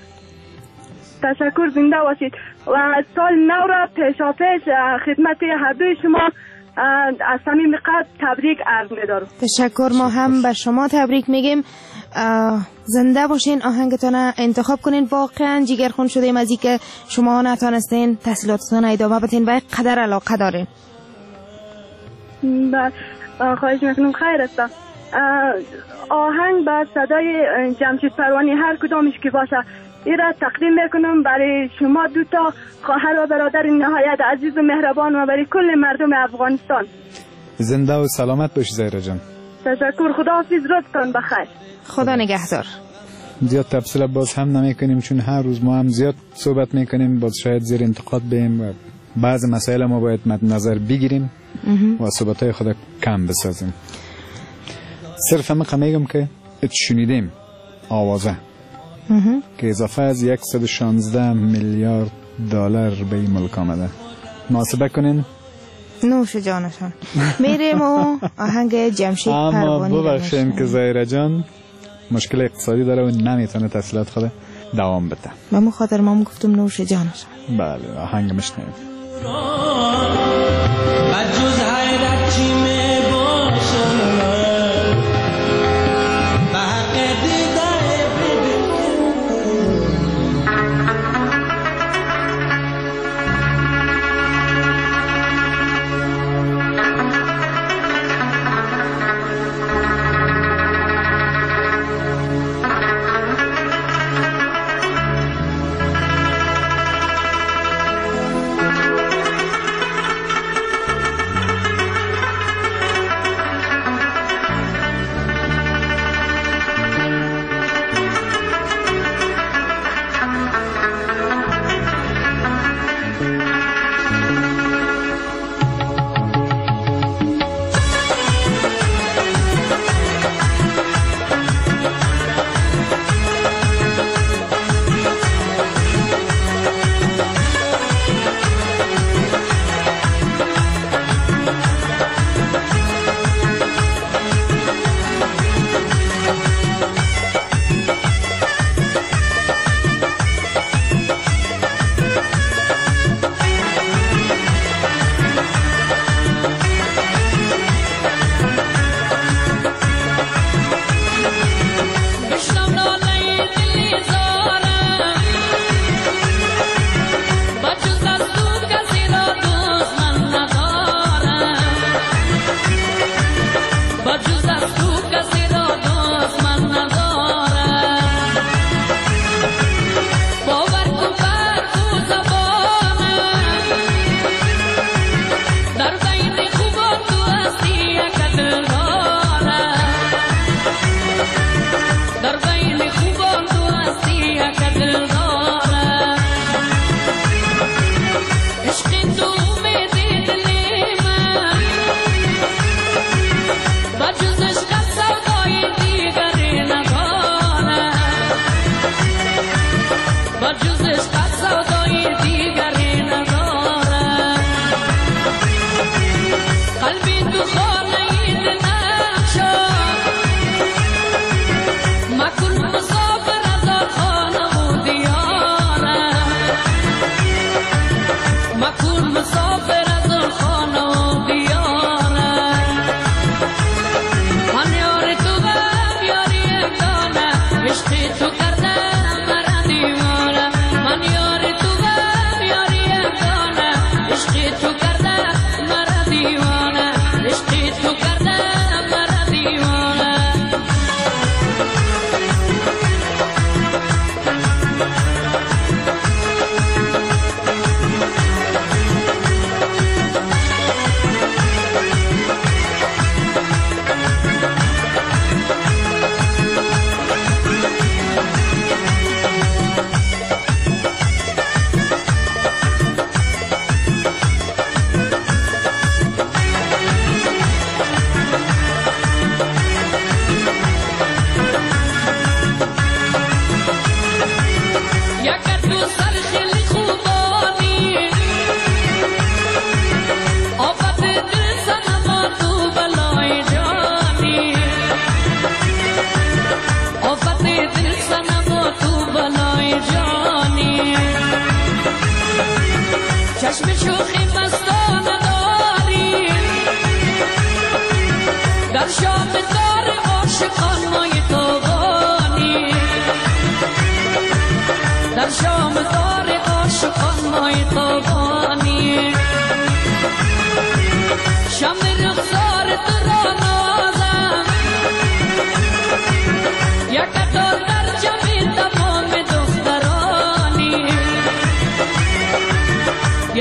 تشکر، زنده باشید و سال نو را پیشا پیش خدمت هر دوی شما از صمیم قلب تبریک عرض می‌دارم. تشکر، ما هم به شما تبریک میگیم. زنده باشین، آهنگتون انتخاب کنین. واقعا جیگرخون شدیم از اینکه شما نتونستین تحصیلاتتون ادامه بدین و قدر علاقه دارین. بله، خواهش میکنم. خیر است. آهنگ با صدای جمشید پروانی هر کدامش که باشه این را تقدیم میکنم برای شما دو تا خواهر و برادر نهایت عزیز و مهربان و برای کل مردم افغانستان. زنده و سلامت باشی زهره جان. تشکر، خداحافظ، روزتان بخیر. خدا نگهدار. زیاد تفصیل باز هم نمی کنیم چون هر روز ما هم زیاد صحبت میکنیم، باز شاید زیر انتقاد بیم و بعض مسائل ما باید مد نظر بگیریم و صحبتهای خود کم بسازیم. صرف هم میگم که شنیدیم آوازه که اضافه از صد و شانزده میلیارد دلار به این ملک آمده. محاسبه کنین. نوش جانشان. میریم و آهنگ جمشید پروانی. اما ببخشیم که زهره جان مشکل اقتصادی داره و نمیتونه تحصیلات خود دوام بده. به مو خاطر ما گفتم نوش جانشان. بله، آهنگ میشنویم. بجز حیرت چی می باشم به حق دیده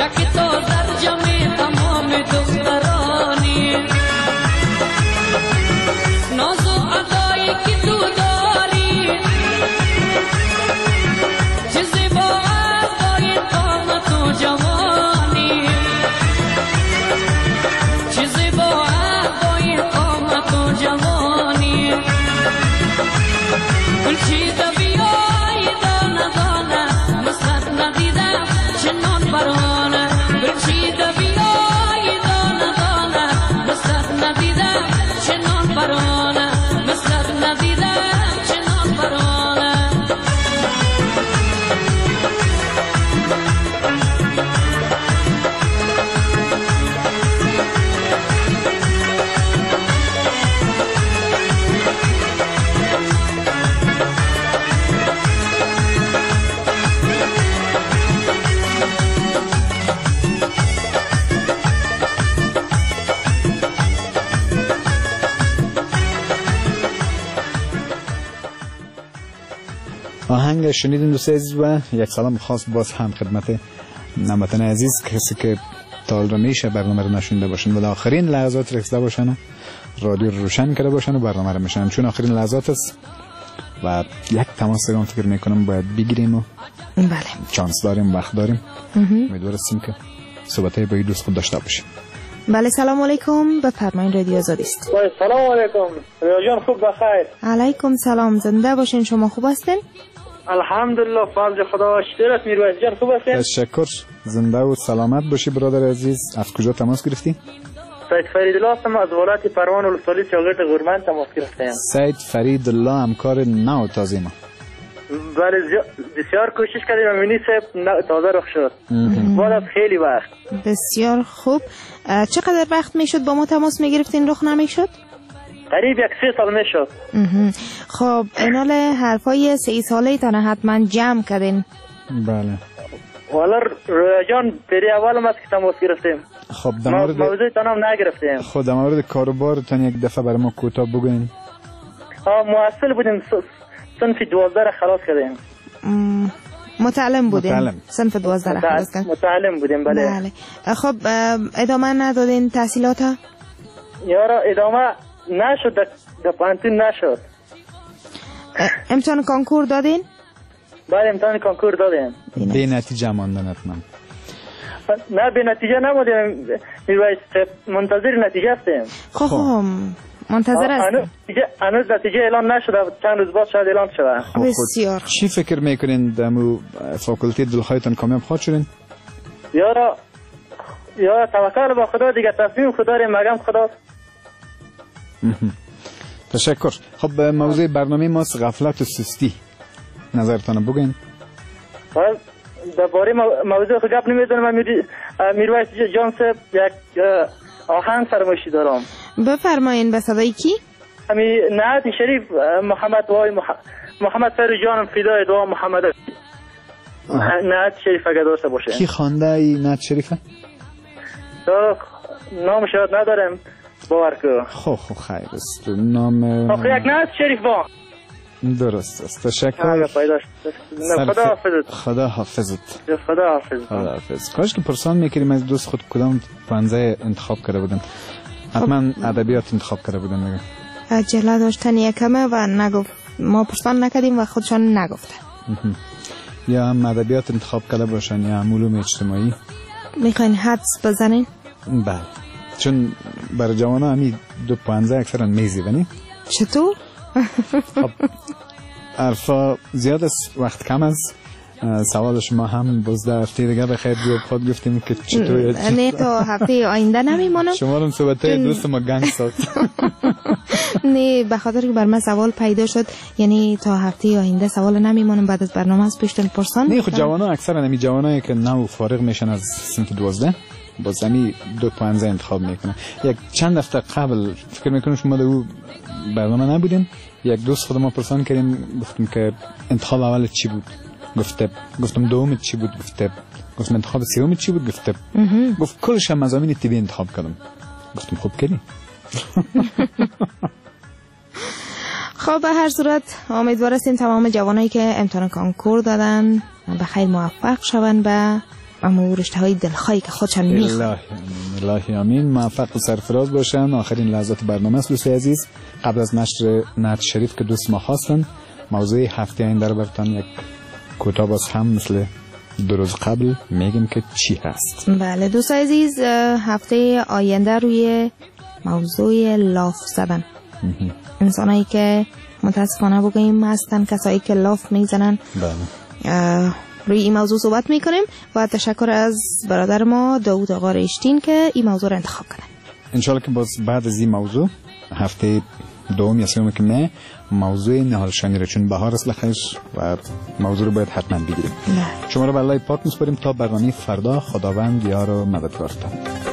یکی تو در جمع تمام دخترانی نازو ادایی که تو داری چیزی با ادایی قامت و جوانی چیزی با ادایی قامت و جوانی گلچیده بیایی دانه دانه مثلت ندیدم چنان برانه گلچیده بیایی دانه دانه مثلت ندیدم چنان برانه مثلت ندیدم چنان برانه آهنگ شنیدین دوست عزیز و یک سلام خاص باز هم خدمت هموطن عزیز کسی که تا حال را میشه برنامه رو نشونده باشن و آخرین لحظات رسیده باشن رادیو رو روشن کرده باشن و برنامه رو میشن چون آخرین لحظات است و یک تماس دیگه فکر میکنم باید بگیریم و بله چانس داریم وقت داریم امیدوارم که صحبتای با این دوست خود داشته باشیم. بله سلام علیکم بفرمایید رادیو آزادی است. سلام علیکم ریاجان خوب بخیر. علیکم سلام زنده باشین شما خوب هستین؟ الحمدلله فضل خدا شکرت میرویس جان خوب هستین؟ تشکر زنده و سلامت باشی برادر عزیز. از کجا تماس گرفتی؟ سید فرید الله هستم از ولایت پروان ولسوالی شاگرد غورمند تماس گرفتم. سید فرید الله همکار نو تازه ما. بله بسیار کوشش کردیم و مینی صاحب تازه رخ شد بعد از خیلی وقت. بسیار خوب. چقدر وقت میشد با ما تماس میگرفتین رخ نمیشد؟ قریب یک سه سال میشد. خب اینال حرفای سه ساله تان حتما جمع کردین. بله والا رویا جان پری اول ما که تماس گرفتیم. خب در مورد موضوع تانم نگرفتیم. خب در مورد کاروبارتان یک دفعه برای ما کوتاه بگوین. ها محصل بودیم صنف دوازده را خلاص کردیم. متعلم بودیم. متعلم. صنف دوازده را خلاص کردیم. متعلم بودیم بله. بله. خب ادامه ندادین تحصیلات ها؟ یارا ادامه نشد در پانتون نشد. امتحان کنکور دادین؟ بله امتحان کنکور دادیم. به نتیجه ماندن حتما. نه به نتیجه نمودیم میرویس منتظر نتیجه هستیم. خب منتظر هستیم. هنوز نتیجه اعلان نشده چند روز بعد شاید اعلان شود. بسیار. چی فکر میکنین دمو فاکولته دلخواهتان کامیاب خواهد شدین؟ یارا یا توکل با خدا دیگه تصمیم خدا رو مگم خدا. تشکر. خب موضوع برنامه ماست غفلت و سستی نظرتان بگین. درباره موضوع خود گپ نمیدونم میرویس جان صاحب یک آهنگ فرمایشی دارم. بفرمایین به صدای کی؟ امی نعت شریف محمد وای محمد فر جانم فدای دعا محمد نعت شریف اگه داشته باشه. کی خوانده ای نعت شریفه؟ نام شاید ندارم باور که. خب خب خیر است نام آخه یک نعت شریف با درست است. تشکر. خدا حافظت. خدا حافظت. خدا حافظت. خدا حافظ. کاش که پرسان میکردیم از دوست خود کدام پانزه انتخاب کرده بودن. حتما ادبیات انتخاب کرده بودن دیگه. عجله داشتن یکمه و نگفت ما پرسان نکردیم و خودشان نگفتن. یا هم ادبیات انتخاب کرده باشن یا هم علوم اجتماعی. میخواین حدس بزنین؟ بله چون برای جوانا همی دو پانزه اکثرا میزیبنی. چطور؟ خب عرفا زیاد است وقت کم است. سوال شما هم باز در هفته دیگه بخیر بیاد خود گفتیم که چطور نه تا هفته آینده نمیمانم. شما رو صحبت دوست ما گنگ ساخت. نه به خاطر که بر من سوال پیدا شد یعنی تا هفته آینده سوال نمیمانم بعد از برنامه از پشتن پرسان. نه خود جوانا اکثرا نمی جوانایی که نو فارغ میشن از صنف دوازده باز همی دو پانزه انتخاب میکنن. یک چند هفته قبل فکر میکنم شما دو برنامه نبودین یک دوست خود ما پرسان کردیم گفتم که انتخاب اول چی بود گفته گفتم دوم چی بود گفته گفتم انتخاب سوم چی بود گفته گفت کلش هم مضامین طبی انتخاب کردم گفتم خوب کردی. خب به هر صورت امیدوار هستیم تمام جوانایی که امتحان کنکور دادن به خیر موفق شون و اما رشته های دلخواهی که خودشان میخوان. الهی الهی آمین. موفق و سرفراز باشن. آخرین لحظات برنامه است دوست عزیز. قبل از نشر نعت شریف که دوست ما خواستن موضوع هفته آینده رو براتون یک کوتاه باز هم مثل دو روز قبل میگیم که چی هست. بله دوست عزیز، هفته آینده روی موضوع لاف زدن، انسانایی که متاسفانه بگیم هستن کسایی که لاف میزنن، بله روی این موضوع صحبت میکنیم و تشکر از برادر ما داوود آقا ریشتین که این موضوع رو انتخاب کردن. انشالله که باز بعد از این موضوع هفته دوم یا سوم که نه موضوع نهالشانی رو، چون بهار است بخیش و موضوع رو باید حتما بگیریم. شما رو به الله پاک میسپاریم تا برنامه فردا. خداوند یار و مددگارتان.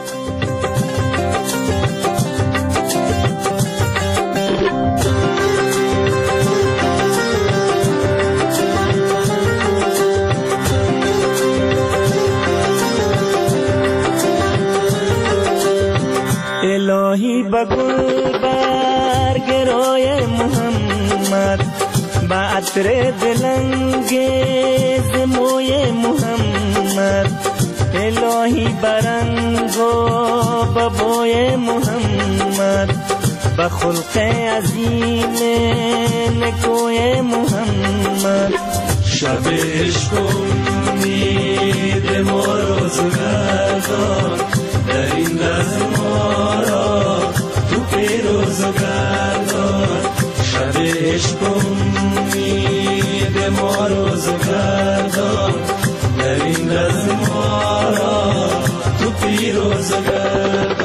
الهی بگل برگ رای محمد، با عطر دلانگیز موی محمد، الهی برنگ و ببوی محمد، با خلق عظیم نکوی محمد. شب عشق امید ما روزگردان، در این لحظه ما را تو پیروزگردان. شب عشق امید ما روزگردان، در این لحظه ما را تو پیروزگردان.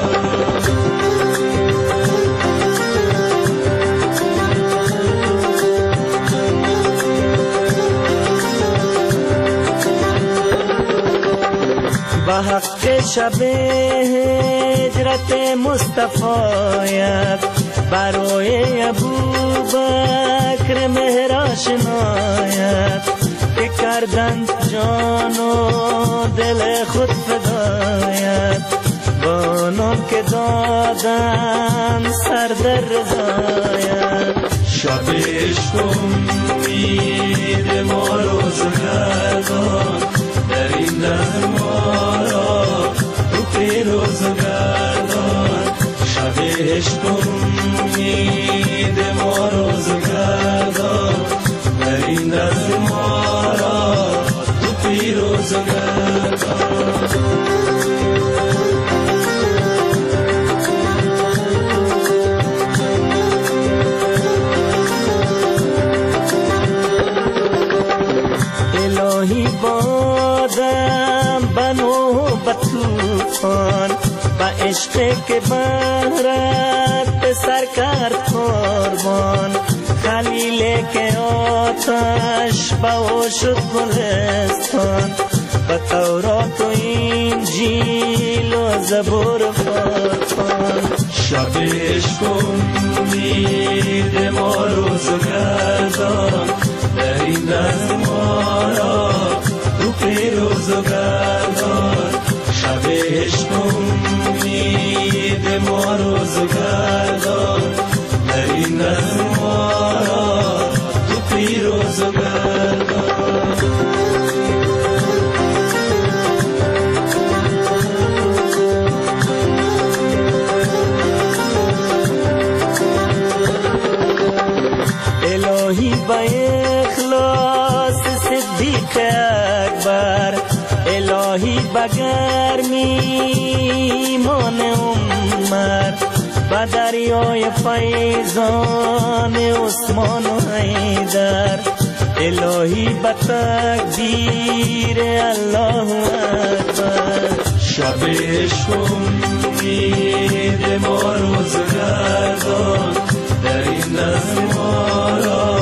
با حق شب هجرت مصطفیت، برای ابوبکر مهر آشنایت، که کردند جان و دل خود فدایت، بانان که دادند سر در رضایت. شب عشق امید ما روزگردان، در این لحظه ما را تو پیروزگردان. شب عشق امید ما روزگردان، در این لحظه ما را تو پیروزگردان. الهی بادم بنو بطوفان، با عشق که بهرت به سر کرد قربان. خلیل که آتش با او شد گلستان، با تورات و انجیل و زبور و فرقان. شب عشق امید ما روزگردان، در این لحظه ما را تو پیروزگردان. شب عشق امید ما روزگردان، در این لحظه ما را تو پیروزگردان. الهی با اخلاص صدیق اکبر، الهی با گرمی ایمان عمر، با دریای فیضان عثمان و حیدر، الهی با تکبیر الله اکبر. شب عشق امید ما روزگردان، در این لحظه ما را